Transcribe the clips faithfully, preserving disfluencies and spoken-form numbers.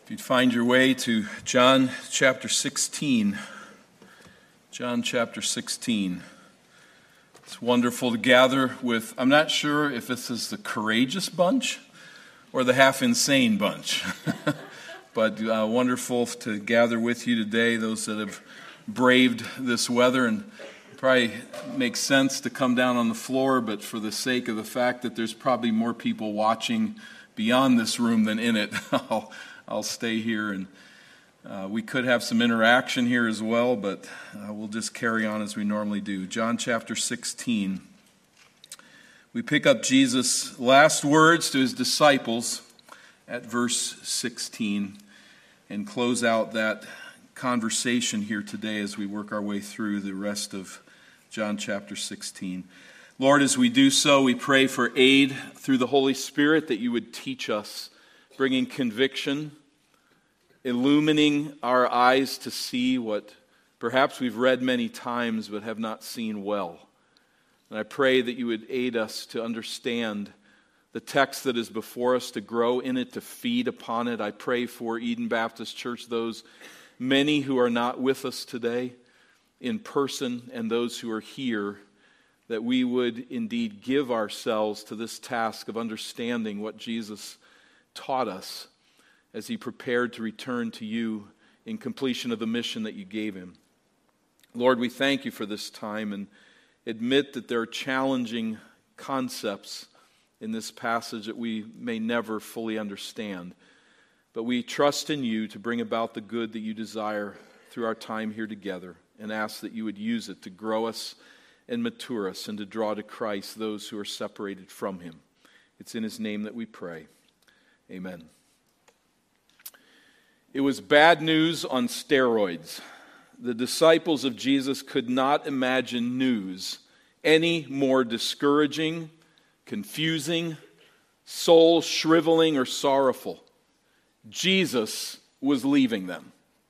If you'd find your way to John chapter sixteen. John chapter sixteen. It's wonderful to gather with, I'm not sure if this is the courageous bunch or the half-insane bunch. But uh, wonderful to gather with you today, those that have braved this weather. And probably makes sense to come down on the floor, but for the sake of the fact that there's probably more people watching beyond this room than in it, I'll I'll stay here, and uh, we could have some interaction here as well, but uh, we'll just carry on as we normally do. John chapter sixteen. We pick up Jesus' last words to his disciples at verse sixteen and close out that conversation here today as we work our way through the rest of John chapter sixteen. Lord, as we do so, we pray for aid through the Holy Spirit that you would teach us, bringing conviction, illumining our eyes to see what perhaps we've read many times but have not seen well. And I pray that you would aid us to understand the text that is before us, to grow in it, to feed upon it. I pray for Eden Baptist Church, those many who are not with us today in person and those who are here, that we would indeed give ourselves to this task of understanding what Jesus taught us as he prepared to return to you in completion of the mission that you gave him. Lord, we thank you for this time and admit that there are challenging concepts in this passage that we may never fully understand. But we trust in you to bring about the good that you desire through our time here together, and ask that you would use it to grow us and mature us and to draw to Christ those who are separated from him. It's in his name that we pray. Amen. It was bad news on steroids. The disciples of Jesus could not imagine news any more discouraging, confusing, soul shriveling, or sorrowful. Jesus was leaving them.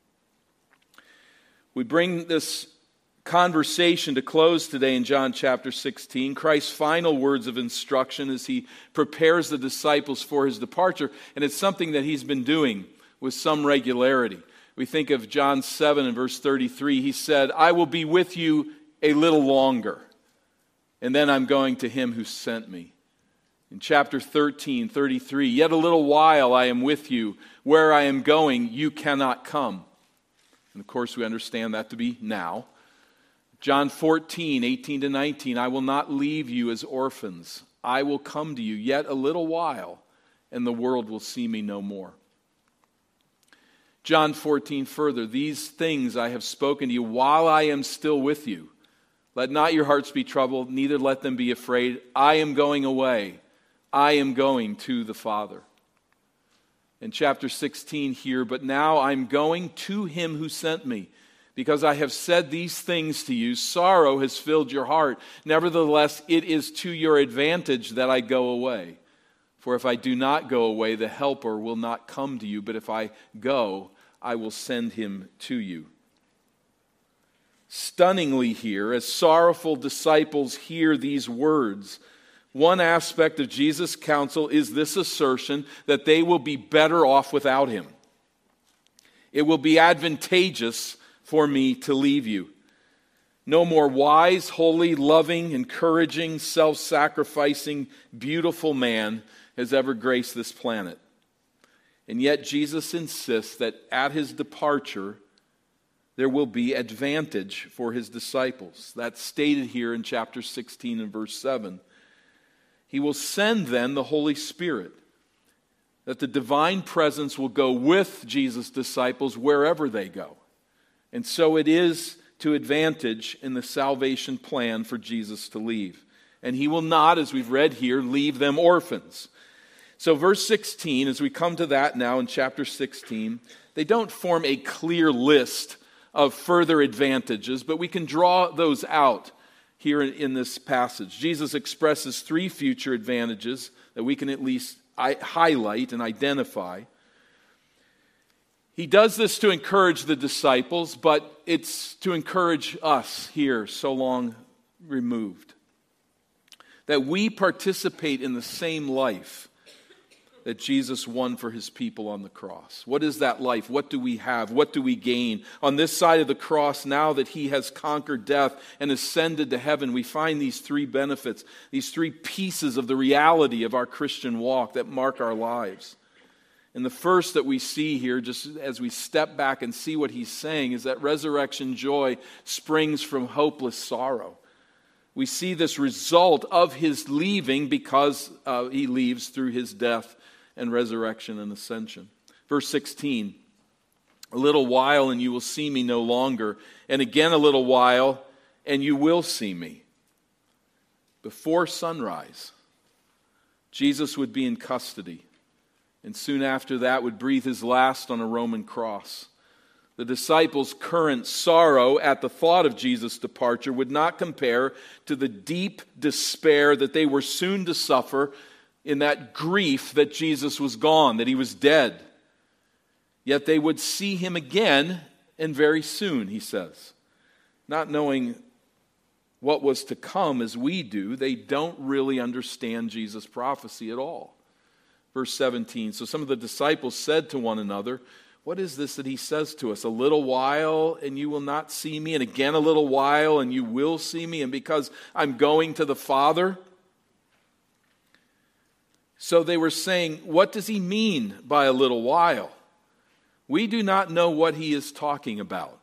We bring this conversation to close today in John chapter sixteen, Christ's final words of instruction as he prepares the disciples for his departure, and it's something that he's been doing with some regularity. We think of John seven and verse thirty-three. He said, I will be with you a little longer, and then I'm going to him who sent me. In chapter thirteen, thirty-three, yet a little while I am with you. Where I am going, you cannot come. And of course, we understand that to be now. John fourteen, eighteen to nineteen, I will not leave you as orphans. I will come to you yet a little while, and the world will see me no more. John fourteen further, these things I have spoken to you while I am still with you. Let not your hearts be troubled, neither let them be afraid. I am going away. I am going to the Father. In chapter sixteen here, but now I'm going to him who sent me. Because I have said these things to you, sorrow has filled your heart. Nevertheless, it is to your advantage that I go away. For if I do not go away, the Helper will not come to you. But if I go, I will send him to you. Stunningly here, as sorrowful disciples hear these words, one aspect of Jesus' counsel is this assertion that they will be better off without him. It will be advantageous for me to leave you. No more wise, holy, loving, encouraging, self-sacrificing, beautiful man has ever graced this planet. And yet Jesus insists that at his departure, there will be advantage for his disciples. That's stated here in chapter sixteen and verse seven. He will send then the Holy Spirit, that the divine presence will go with Jesus' disciples wherever they go. And so it is to advantage in the salvation plan for Jesus to leave. And he will not, as we've read here, leave them orphans. So verse sixteen, as we come to that now in chapter sixteen, they don't form a clear list of further advantages, but we can draw those out here in this passage. Jesus expresses three future advantages that we can at least highlight and identify. He does this to encourage the disciples, but it's to encourage us here so long removed. That we participate in the same life that Jesus won for his people on the cross. What is that life? What do we have? What do we gain? On this side of the cross, now that he has conquered death and ascended to heaven, we find these three benefits, these three pieces of the reality of our Christian walk that mark our lives. And the first that we see here, just as we step back and see what he's saying, is that resurrection joy springs from hopeless sorrow. We see this result of his leaving because uh, he leaves through his death and resurrection and ascension. Verse sixteen, a little while and you will see me no longer, and again a little while and you will see me. Before sunrise, Jesus would be in custody, and soon after that would breathe his last on a Roman cross. The disciples' current sorrow at the thought of Jesus' departure would not compare to the deep despair that they were soon to suffer in that grief that Jesus was gone, that he was dead. Yet they would see him again, and very soon, he says. Not knowing what was to come as we do, they don't really understand Jesus' prophecy at all. Verse seventeen, so some of the disciples said to one another, what is this that he says to us? A little while and you will not see me, and again a little while and you will see me, and because I'm going to the Father? So they were saying, what does he mean by a little while? We do not know what he is talking about.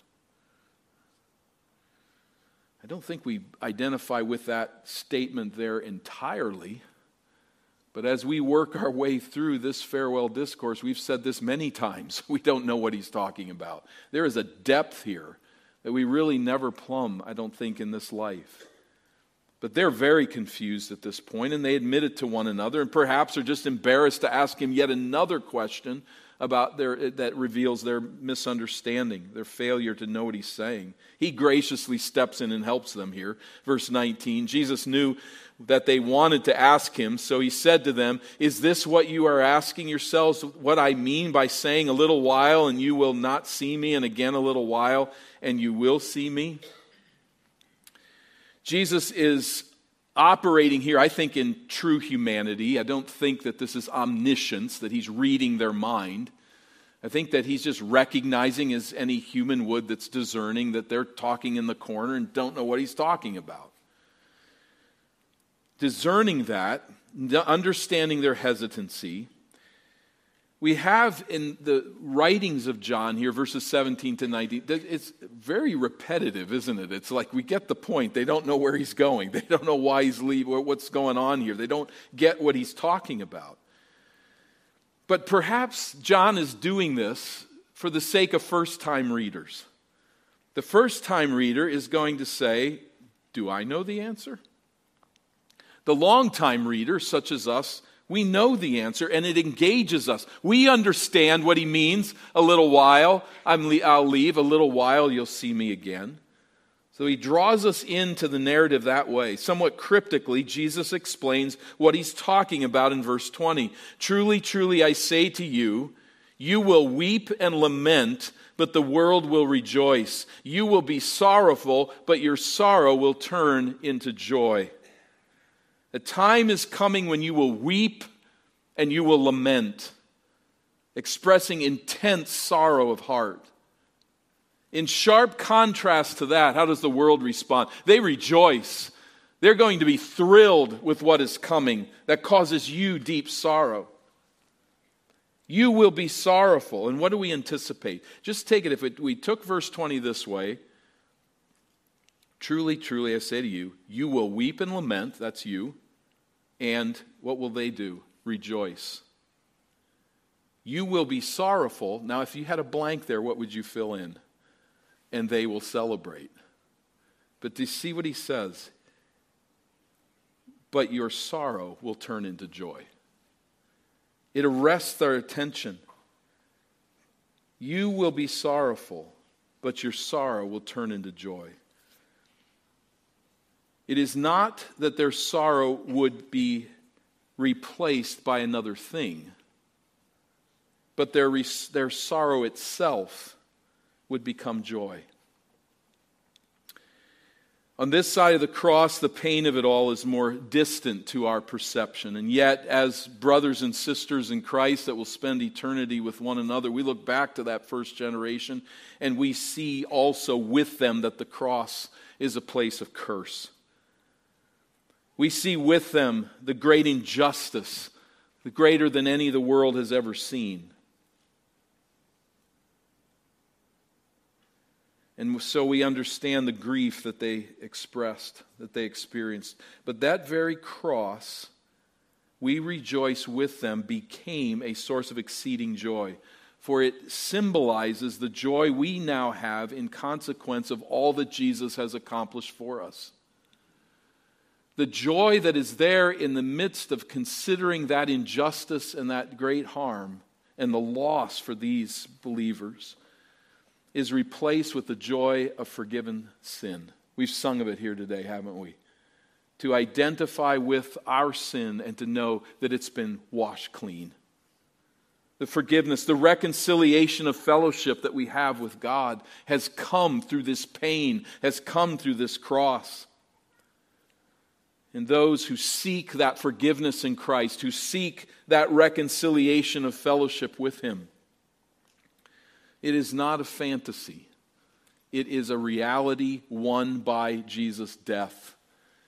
I don't think we identify with that statement there entirely. But as we work our way through this farewell discourse, we've said this many times, we don't know what he's talking about. There is a depth here that we really never plumb, I don't think, in this life. But they're very confused at this point, and they admit it to one another, and perhaps are just embarrassed to ask him yet another question about their that reveals their misunderstanding, their failure to know what he's saying. He graciously steps in and helps them here. Verse nineteen, Jesus knew that they wanted to ask him, so he said to them, is this what you are asking yourselves, what I mean by saying a little while and you will not see me, and again a little while and you will see me? Jesus is operating here, I think, in true humanity. I don't think that this is omniscience, that he's reading their mind. I think that he's just recognizing, as any human would that's discerning, that they're talking in the corner and don't know what he's talking about. Discerning that, understanding their hesitancy, we have in the writings of John here, verses seventeen to nineteen, it's very repetitive, isn't it? It's like we get the point. They don't know where he's going. They don't know why he's leaving, what's going on here. They don't get what he's talking about. But perhaps John is doing this for the sake of first-time readers. The first-time reader is going to say, do I know the answer? The long-time reader, such as us, we know the answer, and it engages us. We understand what he means. A little while, I'm le- I'll leave. A little while, you'll see me again. So he draws us into the narrative that way. Somewhat cryptically, Jesus explains what he's talking about in verse twenty. Truly, truly, I say to you, you will weep and lament, but the world will rejoice. You will be sorrowful, but your sorrow will turn into joy. A time is coming when you will weep and you will lament, expressing intense sorrow of heart. In sharp contrast to that, how does the world respond? They rejoice. They're going to be thrilled with what is coming that causes you deep sorrow. You will be sorrowful. And what do we anticipate? Just take it, if it, we took verse twenty this way, truly, truly, I say to you, you will weep and lament, that's you, and what will they do? Rejoice. You will be sorrowful. Now, if you had a blank there, what would you fill in? And they will celebrate. But do you see what he says? But your sorrow will turn into joy. It arrests their attention. You will be sorrowful, but your sorrow will turn into joy. It is not that their sorrow would be replaced by another thing, but their, their sorrow itself would become joy. On this side of the cross, the pain of it all is more distant to our perception. And yet, as brothers and sisters in Christ that will spend eternity with one another, we look back to that first generation and we see also with them that the cross is a place of curse. We see with them the great injustice, the greater than any the world has ever seen. And so we understand the grief that they expressed, that they experienced. But that very cross, we rejoice with them, became a source of exceeding joy. For it symbolizes the joy we now have in consequence of all that Jesus has accomplished for us. The joy that is there in the midst of considering that injustice and that great harm and the loss for these believers is replaced with the joy of forgiven sin. We've sung of it here today, haven't we? To identify with our sin and to know that it's been washed clean. The forgiveness, the reconciliation of fellowship that we have with God has come through this pain, has come through this cross. And those who seek that forgiveness in Christ, who seek that reconciliation of fellowship with Him, it is not a fantasy. It is a reality won by Jesus' death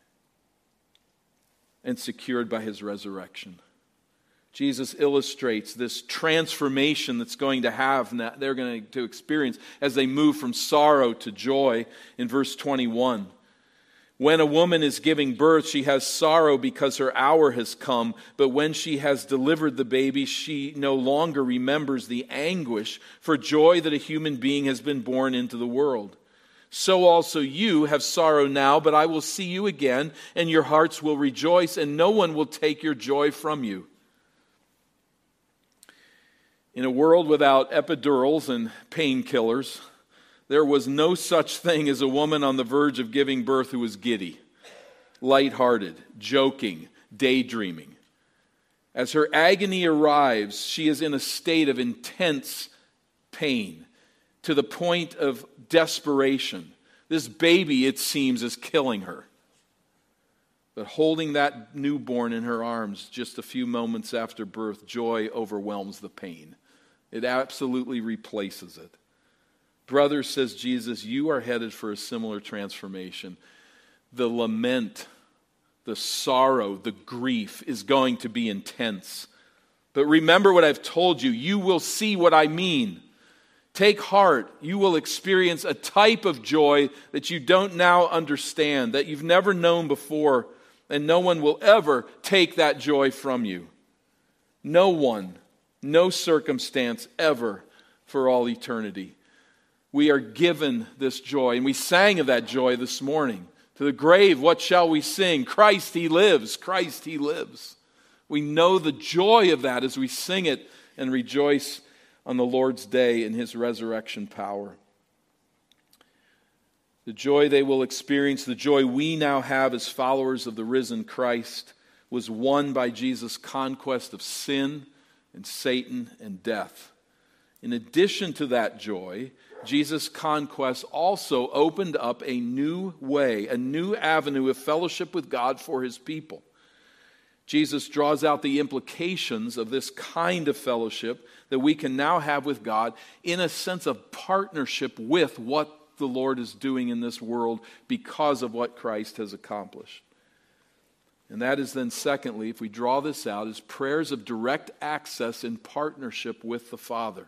and secured by His resurrection. Jesus illustrates this transformation that's going to have, they're going to experience as they move from sorrow to joy in verse twenty-one. When a woman is giving birth, she has sorrow because her hour has come. But when she has delivered the baby, she no longer remembers the anguish for joy that a human being has been born into the world. So also you have sorrow now, but I will see you again, and your hearts will rejoice, and no one will take your joy from you. In a world without epidurals and painkillers, there was no such thing as a woman on the verge of giving birth who was giddy, lighthearted, joking, daydreaming. As her agony arrives, she is in a state of intense pain to the point of desperation. This baby, it seems, is killing her. But holding that newborn in her arms just a few moments after birth, joy overwhelms the pain. It absolutely replaces it. Brothers, says Jesus, you are headed for a similar transformation. The lament, the sorrow, the grief is going to be intense. But remember what I've told you. You will see what I mean. Take heart. You will experience a type of joy that you don't now understand, that you've never known before, and no one will ever take that joy from you. No one, no circumstance ever for all eternity. We are given this joy, and we sang of that joy this morning. To the grave, what shall we sing? Christ, He lives. Christ, He lives. We know the joy of that as we sing it and rejoice on the Lord's day in His resurrection power. The joy they will experience, the joy we now have as followers of the risen Christ, was won by Jesus' conquest of sin and Satan and death. In addition to that joy, Jesus' conquest also opened up a new way, a new avenue of fellowship with God for His people. Jesus draws out the implications of this kind of fellowship that we can now have with God in a sense of partnership with what the Lord is doing in this world because of what Christ has accomplished. And that is then, secondly, if we draw this out, is prayers of direct access in partnership with the Father.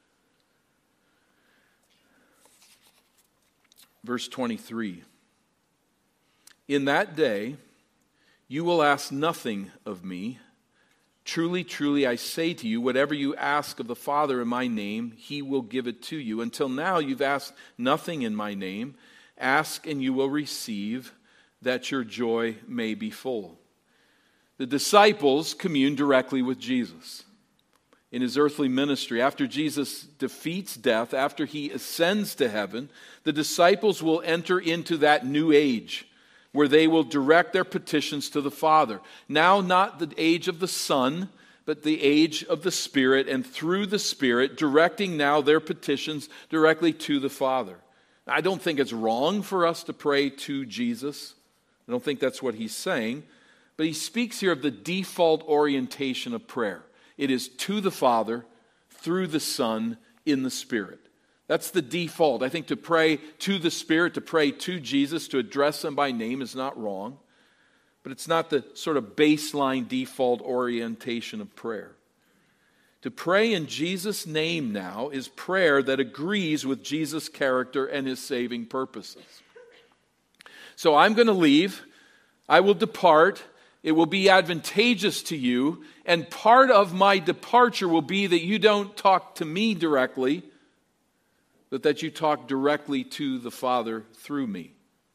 Verse twenty-three, in that day you will ask nothing of me. Truly, truly, I say to you, whatever you ask of the Father in my name, He will give it to you. Until now you've asked nothing in my name. Ask and you will receive, that your joy may be full. The disciples commune directly with Jesus in His earthly ministry. After Jesus defeats death, after He ascends to heaven, the disciples will enter into that new age where they will direct their petitions to the Father. Now not the age of the Son, but the age of the Spirit, and through the Spirit, directing now their petitions directly to the Father. I don't think it's wrong for us to pray to Jesus. I don't think that's what he's saying. But he speaks here of the default orientation of prayer. It is to the Father, through the Son, in the Spirit. That's the default. I think to pray to the Spirit, to pray to Jesus, to address him by name is not wrong. But it's not the sort of baseline default orientation of prayer. To pray in Jesus' name now is prayer that agrees with Jesus' character and his saving purposes. So I'm going to leave. I will depart. It will be advantageous to you. And part of my departure will be that you don't talk to me directly, but that you talk directly to the Father through me.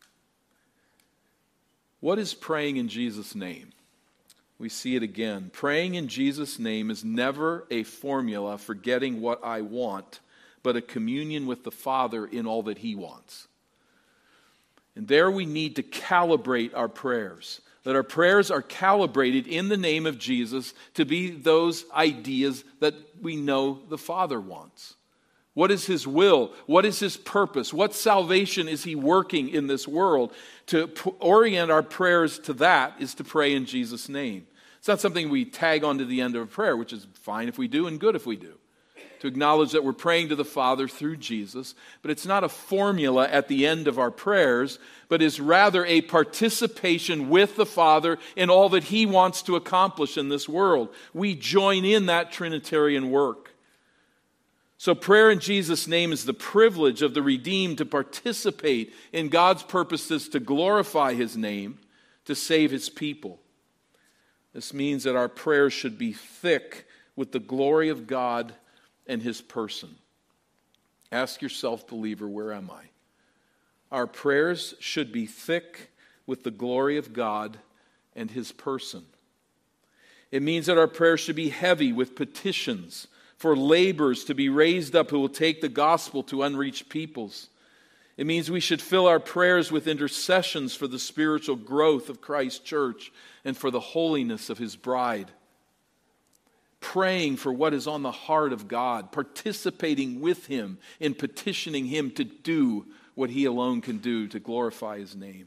What is praying in Jesus' name? We see it again. Praying in Jesus' name is never a formula for getting what I want, but a communion with the Father in all that he wants. And there we need to calibrate our prayers. That our prayers are calibrated in the name of Jesus to be those ideas that we know the Father wants. What is his will? What is his purpose? What salvation is he working in this world? To p- orient our prayers to that is to pray in Jesus' name. It's not something we tag onto the end of a prayer, which is fine if we do and good if we do. To acknowledge that we're praying to the Father through Jesus, but it's not a formula at the end of our prayers, but is rather a participation with the Father in all that he wants to accomplish in this world. We join in that Trinitarian work. So prayer in Jesus' name is the privilege of the redeemed to participate in God's purposes to glorify his name, to save his people. This means that our prayers should be thick with the glory of God and his person. Ask yourself, believer, where am I? Our prayers should be thick with the glory of God and his person. It means that our prayers should be heavy with petitions for laborers to be raised up who will take the gospel to unreached peoples. It means we should fill our prayers with intercessions for the spiritual growth of Christ's church and for the holiness of his bride. Praying for what is on the heart of God, participating with him in petitioning him to do what he alone can do to glorify his name.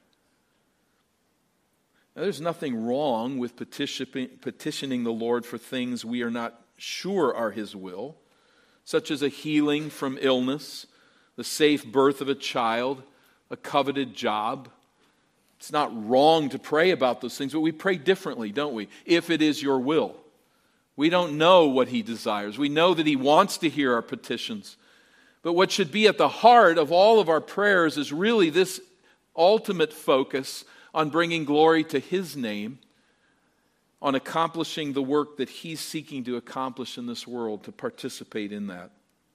Now, there's nothing wrong with petition, petitioning the Lord for things we are not sure are his will, such as a healing from illness, the safe birth of a child, a coveted job. It's not wrong to pray about those things, but we pray differently, don't we? If it is your will. We don't know what he desires. We know that he wants to hear our petitions. But what should be at the heart of all of our prayers is really this ultimate focus on bringing glory to his name, on accomplishing the work that he's seeking to accomplish in this world, to participate in that.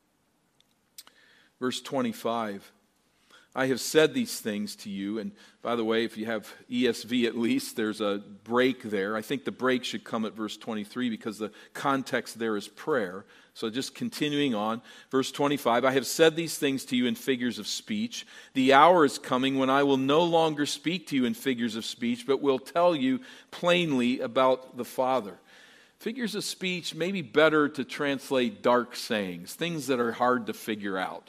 Verse twenty-five, I have said these things to you. And by the way, if you have E S V at least, there's a break there. I think the break should come at verse twenty-three because the context there is prayer. So just continuing on, verse twenty-five, I have said these things to you in figures of speech. The hour is coming when I will no longer speak to you in figures of speech, but will tell you plainly about the Father. Figures of speech may be better to translate dark sayings, things that are hard to figure out.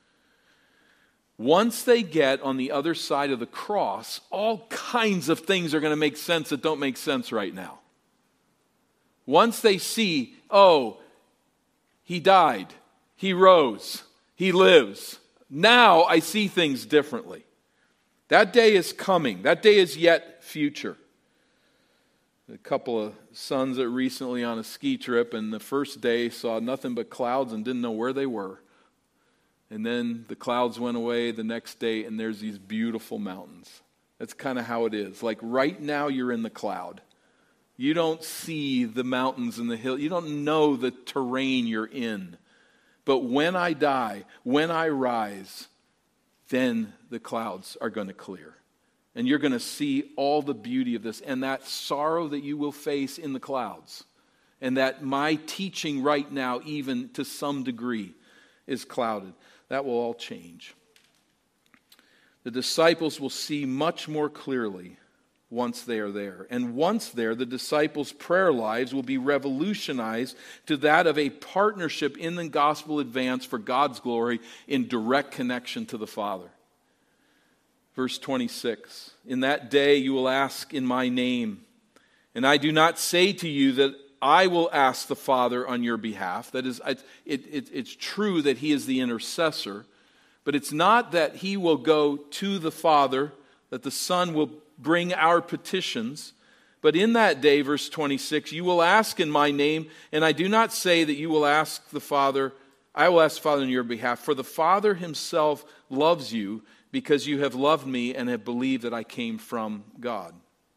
Once they get on the other side of the cross, all kinds of things are going to make sense that don't make sense right now. Once they see, oh, he died, he rose, he lives. Now I see things differently. That day is coming. That day is yet future. A couple of sons that recently on a ski trip, and the first day saw nothing but clouds and didn't know where they were. And then the clouds went away the next day, and there's these beautiful mountains. That's kind of how it is. Like right now you're in the cloud. You don't see the mountains and the hill. You don't know the terrain you're in. But when I die, when I rise, then the clouds are going to clear. And you're going to see all the beauty of this and that sorrow that you will face in the clouds. And that my teaching right now, even to some degree, is clouded. That will all change. The disciples will see much more clearly once they are there. And once there, the disciples' prayer lives will be revolutionized to that of a partnership in the gospel advance for God's glory in direct connection to the Father. Verse twenty-six, in that day you will ask in my name, and I do not say to you that I will ask the Father on your behalf. That is, it, it, it's true that he is the intercessor, but it's not that he will go to the Father, that the Son will bring our petitions. But in that day, verse twenty-six, you will ask in my name, and I do not say that you will ask the Father, I will ask the Father on your behalf, for the Father himself loves you because you have loved me and have believed that I came from God.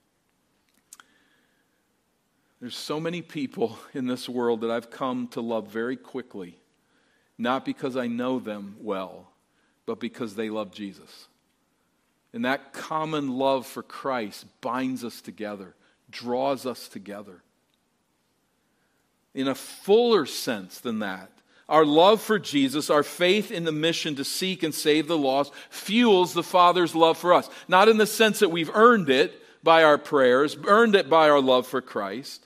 There's so many people in this world that I've come to love very quickly, not because I know them well, but because they love Jesus. And that common love for Christ binds us together, draws us together. In a fuller sense than that, our love for Jesus, our faith in the mission to seek and save the lost, fuels the Father's love for us. Not in the sense that we've earned it by our prayers, earned it by our love for Christ.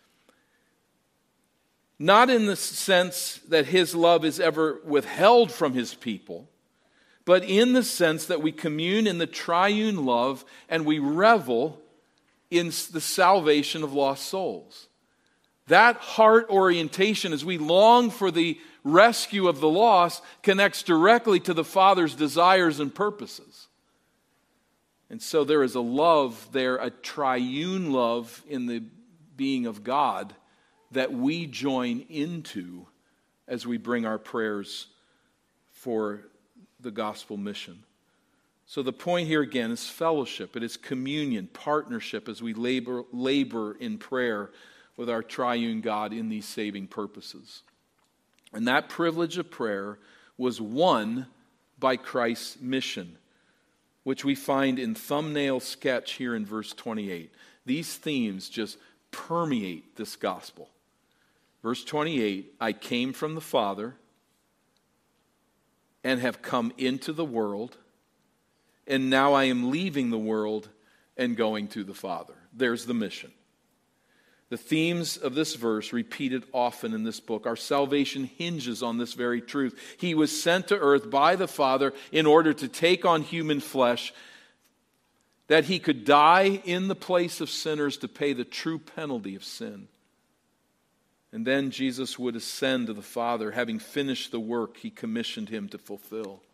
Not in the sense that his love is ever withheld from his people, but in the sense that we commune in the triune love and we revel in the salvation of lost souls. That heart orientation, as we long for the rescue of the lost, connects directly to the Father's desires and purposes. And so there is a love there, a triune love in the being of God that we join into as we bring our prayers for the gospel mission. So the point here again is fellowship. It is communion, partnership as we labor, labor in prayer with our triune God in these saving purposes. And that privilege of prayer was won by Christ's mission, which we find in thumbnail sketch here in verse twenty-eight. These themes just permeate this gospel. Verse twenty-eight, I came from the Father and have come into the world, and now I am leaving the world and going to the Father. There's the mission. The themes of this verse repeated often in this book. Our salvation hinges on this very truth. He was sent to earth by the Father in order to take on human flesh, that he could die in the place of sinners to pay the true penalty of sin. And then Jesus would ascend to the Father, having finished the work he commissioned him to fulfill.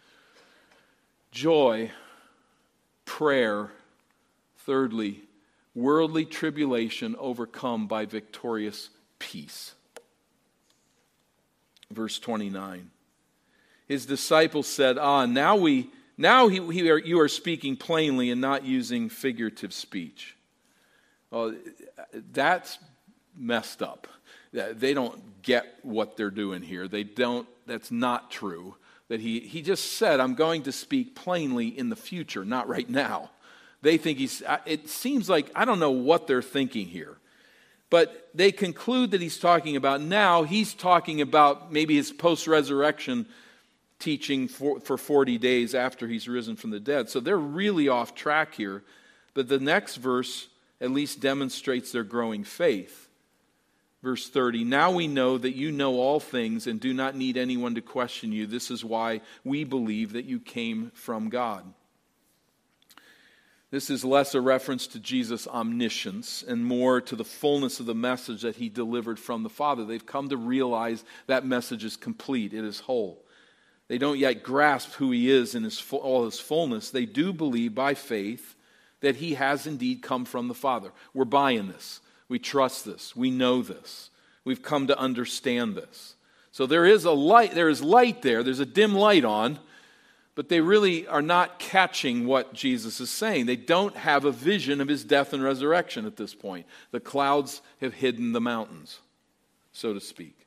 Joy, prayer, thirdly, worldly tribulation overcome by victorious peace. Verse twenty-nine. His disciples said, Ah, now we now he, he are, you are speaking plainly and not using figurative speech. Well, that's messed up. They don't get what they're doing here. They don't, that's not true. That he, he just said, I'm going to speak plainly in the future, not right now. They think he's, it seems like, I don't know what they're thinking here. But they conclude that he's talking about now. He's talking about maybe his post-resurrection teaching for, for forty days after he's risen from the dead. So they're really off track here. But the next verse at least demonstrates their growing faith. Verse thirty, now we know that you know all things and do not need anyone to question you. This is why we believe that you came from God. This is less a reference to Jesus' omniscience and more to the fullness of the message that he delivered from the Father. They've come to realize that message is complete, it is whole. They don't yet grasp who he is in his, all his fullness. They do believe by faith that he has indeed come from the Father. We're buying this. We trust this. We know this. We've come to understand this. So there is a light, there is light there. There's a dim light on, but they really are not catching what Jesus is saying. They don't have a vision of his death and resurrection at this point. The clouds have hidden the mountains, so to speak.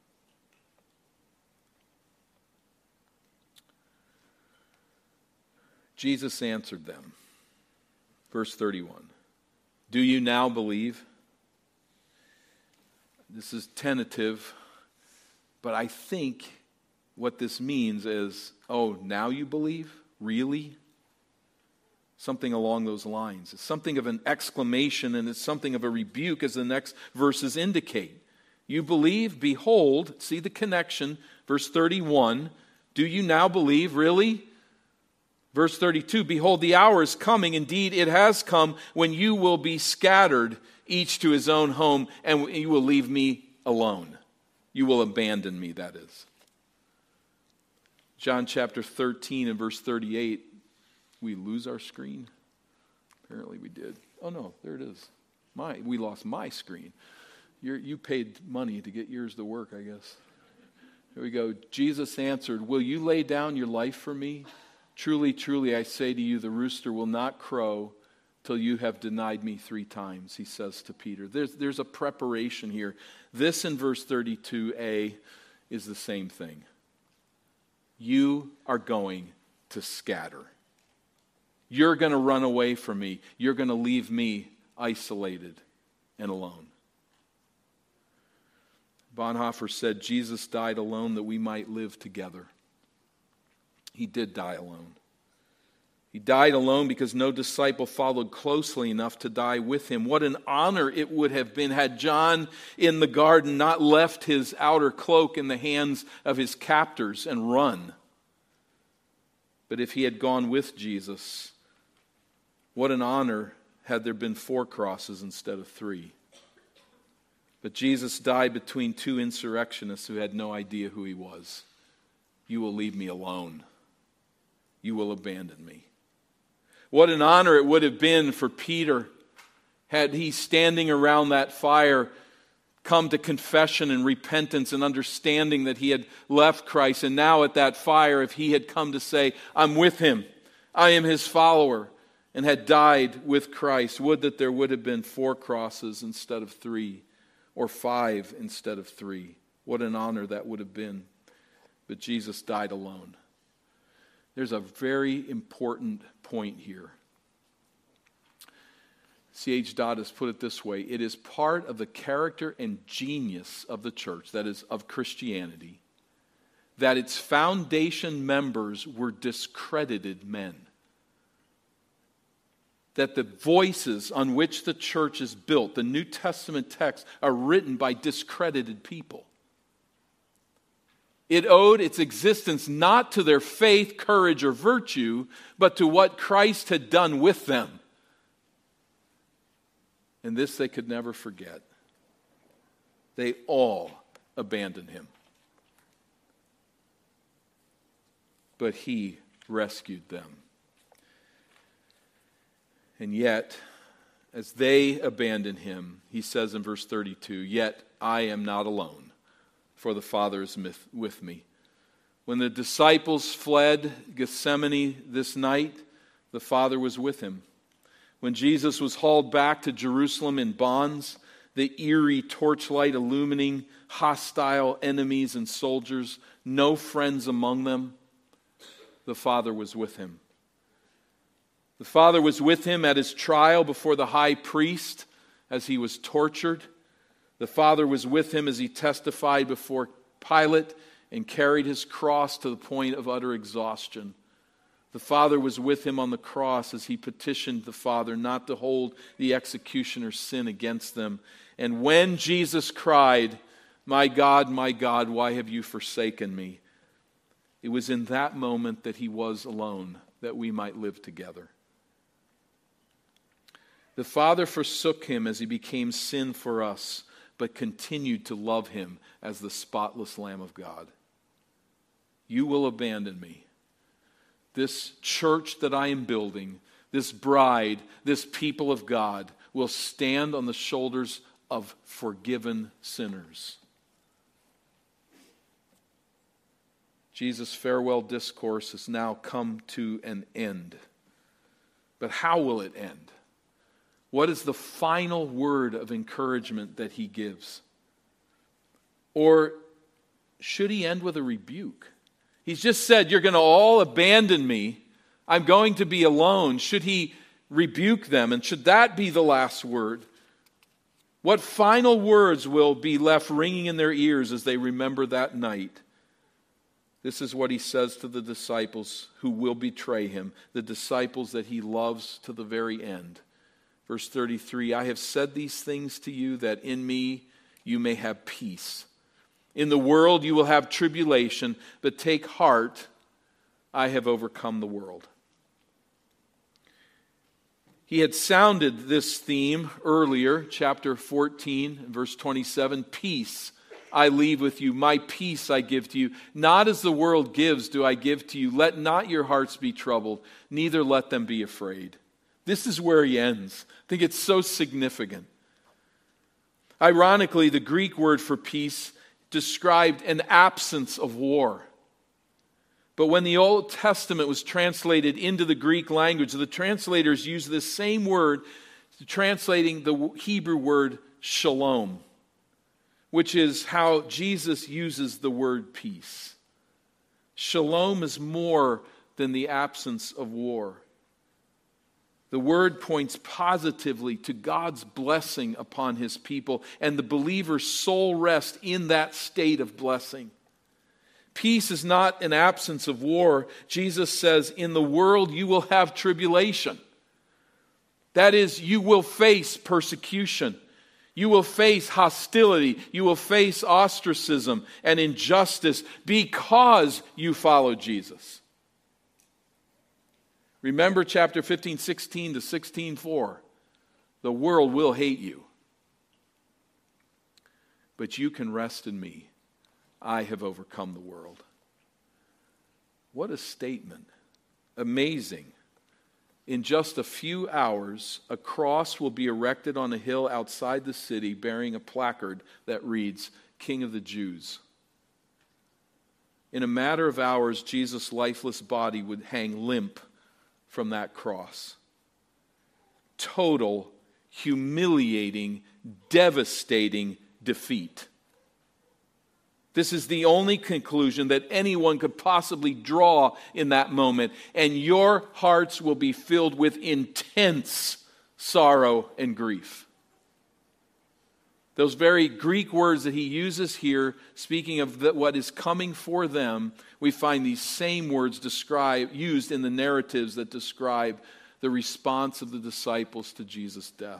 Jesus answered them. Verse thirty-one. Do you now believe? This is tentative, but I think what this means is, oh, now you believe? Really? Something along those lines. It's something of an exclamation, and it's something of a rebuke, as the next verses indicate. You believe? Behold, see the connection. Verse thirty-one, do you now believe? Really? Verse thirty-two, behold, the hour is coming. Indeed, it has come when you will be scattered, each to his own home, and you will leave me alone. You will abandon me, that is. John chapter thirteen and verse thirty-eight. We lose our screen? Apparently we did. Oh no, there it is. My, we lost my screen. You're, you paid money to get yours to work, I guess. Here we go. Jesus answered, will you lay down your life for me? Truly, truly, I say to you, the rooster will not crow till you have denied me three times, he says to Peter. There's, there's a preparation here. This in verse thirty-two a is the same thing. You are going to scatter. You're going to run away from me. You're going to leave me isolated and alone. Bonhoeffer said, Jesus died alone that we might live together. He did die alone. He died alone because no disciple followed closely enough to die with him. What an honor it would have been had John in the garden not left his outer cloak in the hands of his captors and run. But if he had gone with Jesus, what an honor had there been four crosses instead of three. But Jesus died between two insurrectionists who had no idea who he was. You will leave me alone. You will abandon me. What an honor it would have been for Peter had he, standing around that fire, come to confession and repentance and understanding that he had left Christ. And now at that fire, if he had come to say, I'm with him, I am his follower, and had died with Christ, would that there would have been four crosses instead of three, or five instead of three. What an honor that would have been. But Jesus died alone. There's a very important point here. C H. Dodd has put it this way: it is part of the character and genius of the church, that is, of Christianity, that its foundation members were discredited men. That the voices on which the church is built, the New Testament texts, are written by discredited people. It owed its existence not to their faith, courage, or virtue, but to what Christ had done with them. And this they could never forget. They all abandoned him. But he rescued them. And yet, as they abandon him, he says in verse thirty-two, yet I am not alone, for the Father is with me. When the disciples fled Gethsemane this night, the Father was with him. When Jesus was hauled back to Jerusalem in bonds, the eerie torchlight illumining hostile enemies and soldiers, no friends among them, the Father was with him. The Father was with him at his trial before the high priest as he was tortured. The Father was with him as he testified before Pilate and carried his cross to the point of utter exhaustion. The Father was with him on the cross as he petitioned the Father not to hold the executioner's sin against them. And when Jesus cried, my God, my God, why have you forsaken me? It was in that moment that he was alone, that we might live together. The Father forsook him as he became sin for us, but continued to love him as the spotless Lamb of God. You will abandon me. This church that I am building, this bride, this people of God, will stand on the shoulders of forgiven sinners. Jesus' farewell discourse has now come to an end. But how will it end? What is the final word of encouragement that he gives? Or should he end with a rebuke? He's just said, you're going to all abandon me. I'm going to be alone. Should he rebuke them? And should that be the last word? What final words will be left ringing in their ears as they remember that night? This is what he says to the disciples who will betray him, the disciples that he loves to the very end. Verse thirty-three, I have said these things to you that in me you may have peace. In the world you will have tribulation, but take heart, I have overcome the world. He had sounded this theme earlier, chapter fourteen, verse twenty-seven, peace I leave with you, my peace I give to you. Not as the world gives do I give to you. Let not your hearts be troubled, neither let them be afraid. This is where he ends. I think it's so significant. Ironically, the Greek word for peace described an absence of war. But when the Old Testament was translated into the Greek language, the translators used this same word, translating the Hebrew word shalom, which is how Jesus uses the word peace. Shalom is more than the absence of war. The word points positively to God's blessing upon his people, and the believer's soul rests in that state of blessing. Peace is not an absence of war. Jesus says, in the world you will have tribulation. That is, you will face persecution. You will face hostility. You will face ostracism and injustice because you follow Jesus. Remember chapter fifteen, sixteen to sixteen four. The world will hate you. But you can rest in me. I have overcome the world. What a statement. Amazing. In just a few hours, a cross will be erected on a hill outside the city bearing a placard that reads, King of the Jews. In a matter of hours, Jesus' lifeless body would hang limp from that cross. Total, humiliating, devastating defeat. This is the only conclusion that anyone could possibly draw in that moment. And your hearts will be filled with intense sorrow and grief. Those very Greek words that he uses here, speaking of the, what is coming for them, we find these same words described, used in the narratives that describe the response of the disciples to Jesus' death.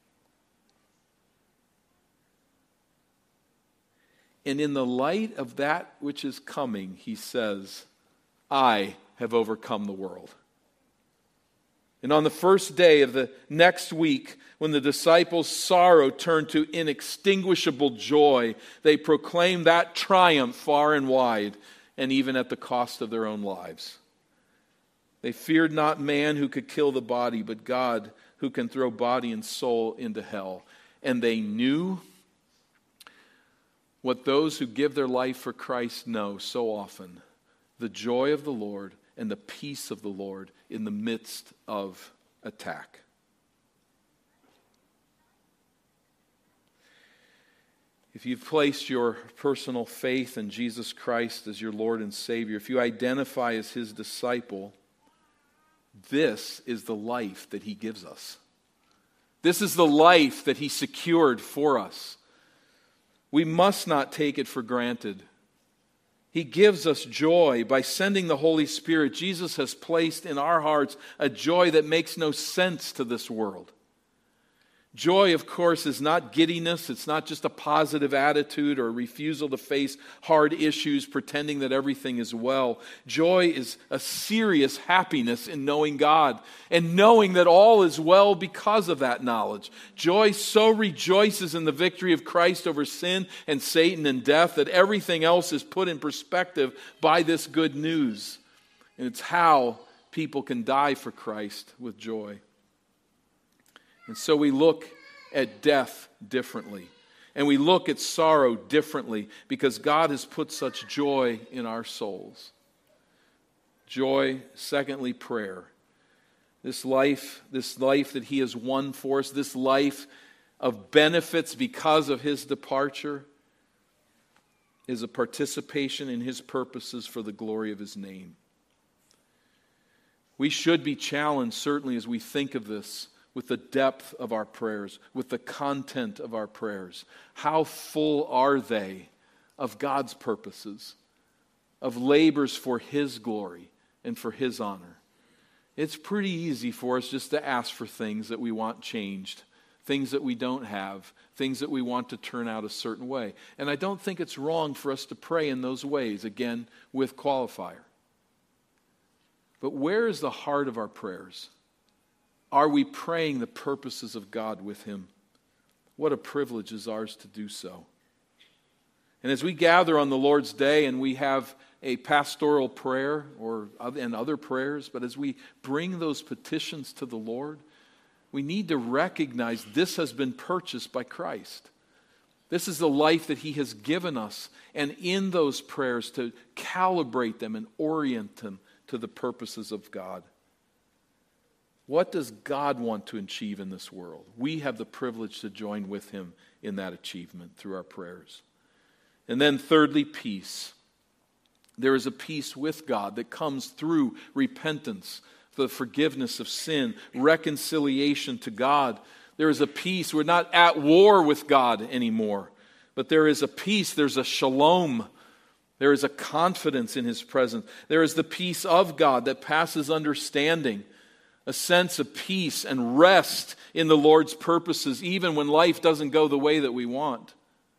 And in the light of that which is coming, he says, I have overcome the world. And on the first day of the next week, when the disciples' sorrow turned to inextinguishable joy, they proclaimed that triumph far and wide, and even at the cost of their own lives. They feared not man who could kill the body, but God who can throw body and soul into hell. And they knew what those who give their life for Christ know so often, the joy of the Lord and the peace of the Lord in the midst of attack. If you've placed your personal faith in Jesus Christ as your Lord and Savior, if you identify as his disciple, this is the life that he gives us. This is the life that he secured for us. We must not take it for granted. He gives us joy by sending the Holy Spirit. Jesus has placed in our hearts a joy that makes no sense to this world. Joy, of course, is not giddiness. It's not just a positive attitude or a refusal to face hard issues, pretending that everything is well. Joy is a serious happiness in knowing God and knowing that all is well because of that knowledge. Joy so rejoices in the victory of Christ over sin and Satan and death that everything else is put in perspective by this good news. And it's how people can die for Christ with joy. And so we look at death differently. And we look at sorrow differently because God has put such joy in our souls. Joy, secondly, prayer. This life, this life that he has won for us, this life of benefits because of his departure, is a participation in his purposes for the glory of his name. We should be challenged, certainly, as we think of this, with the depth of our prayers, with the content of our prayers. How full are they of God's purposes? of labors for His glory and for His honor. It's pretty easy for us just to ask for things that we want changed, things that we don't have, things that we want to turn out a certain way. And I don't think it's wrong for us to pray in those ways, again, with qualifier. But where is the heart of our prayers? Are we praying the purposes of God with Him? What a privilege is ours to do so. And as we gather on the Lord's Day and we have a pastoral prayer or and other prayers, but as we bring those petitions to the Lord, we need to recognize this has been purchased by Christ. This is the life that He has given us, and in those prayers to calibrate them and orient them to the purposes of God. What does God want to achieve in this world? We have the privilege to join with Him in that achievement through our prayers. And then thirdly, peace. There is a peace with God that comes through repentance, the forgiveness of sin, reconciliation to God. There is a peace. We're not at war with God anymore, but there is a peace. There's a shalom. There is a confidence in His presence. There is the peace of God that passes understanding, a sense of peace and rest in the Lord's purposes, even when life doesn't go the way that we want.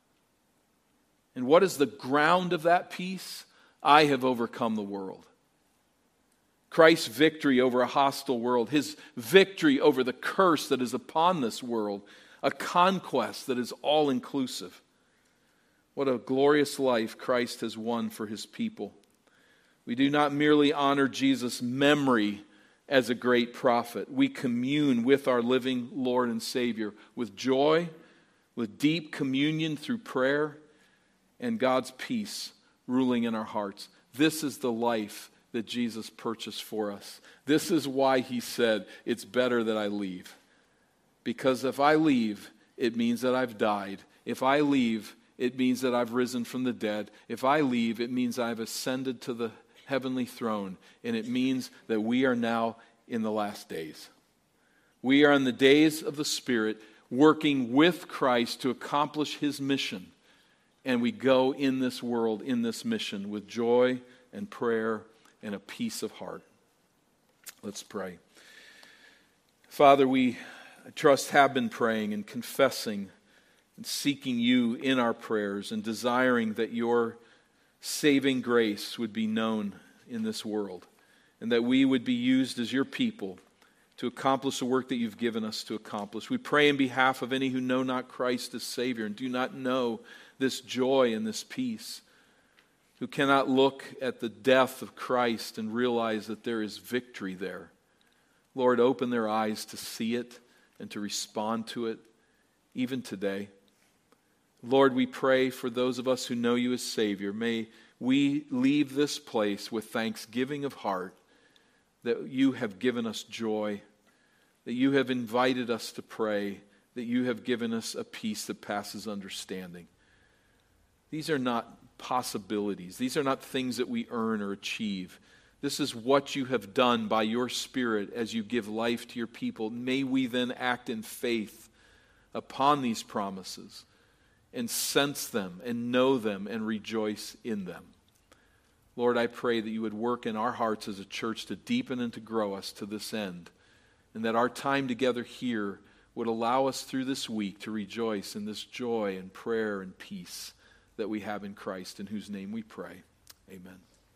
And what is the ground of that peace? I have overcome the world. Christ's victory over a hostile world, His victory over the curse that is upon this world, a conquest that is all-inclusive. What a glorious life Christ has won for His people. We do not merely honor Jesus' memory as a great prophet. We commune with our living Lord and Savior with joy, with deep communion through prayer, and God's peace ruling in our hearts. This is the life that Jesus purchased for us. This is why He said, it's better that I leave. Because if I leave, it means that I've died. If I leave, it means that I've risen from the dead. If I leave, it means I've ascended to the heavenly throne. And it means that we are now in the last days. We are in the days of the Spirit, working with Christ to accomplish His mission. And we go in this world, in this mission, with joy and prayer and a peace of heart. Let's pray. Father, we, I trust, have been praying and confessing and seeking You in our prayers and desiring that Your saving grace would be known in this world and that we would be used as Your people to accomplish the work that You've given us to accomplish. We pray in behalf of any who know not Christ as Savior and do not know this joy and this peace, who cannot look at the death of Christ and realize that there is victory there. Lord, open their eyes to see it and to respond to it, even today. Lord, we pray for those of us who know You as Savior. May we leave this place with thanksgiving of heart that You have given us joy, that You have invited us to pray, that You have given us a peace that passes understanding. These are not possibilities. These are not things that we earn or achieve. This is what You have done by Your Spirit as You give life to Your people. May we then act in faith upon these promises and sense them and know them and rejoice in them. Lord, I pray that You would work in our hearts as a church to deepen and to grow us to this end, and that our time together here would allow us through this week to rejoice in this joy and prayer and peace that we have in Christ, in whose name we pray. Amen.